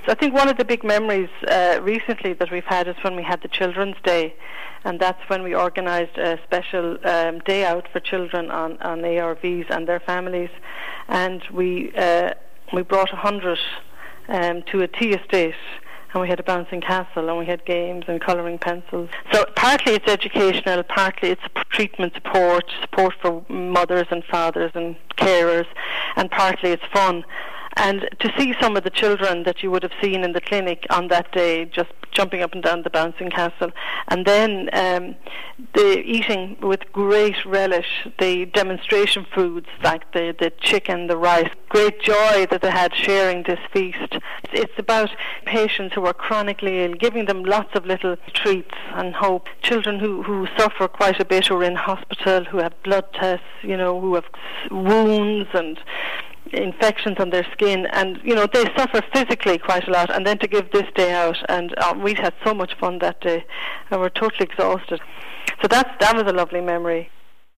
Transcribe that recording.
I think one of the big memories recently that we've had is when we had the Children's Day, and that's when we organised a special day out for children on ARVs and their families, and we brought 100 to a tea estate, and we had a bouncing castle, and we had games and colouring pencils. So partly it's educational, partly it's treatment support for mothers and fathers and carers, and partly it's fun. And to see some of the children that you would have seen in the clinic on that day just jumping up and down the bouncing castle, and then the eating with great relish the demonstration foods like the chicken, the rice, great joy that they had sharing this feast. It's about patients who are chronically ill, giving them lots of little treats and hope. Children who suffer quite a bit, who are in hospital, who have blood tests, who have wounds and infections on their skin, and they suffer physically quite a lot, and then to give this day out, and we had so much fun that day and we're totally exhausted. So that was a lovely memory.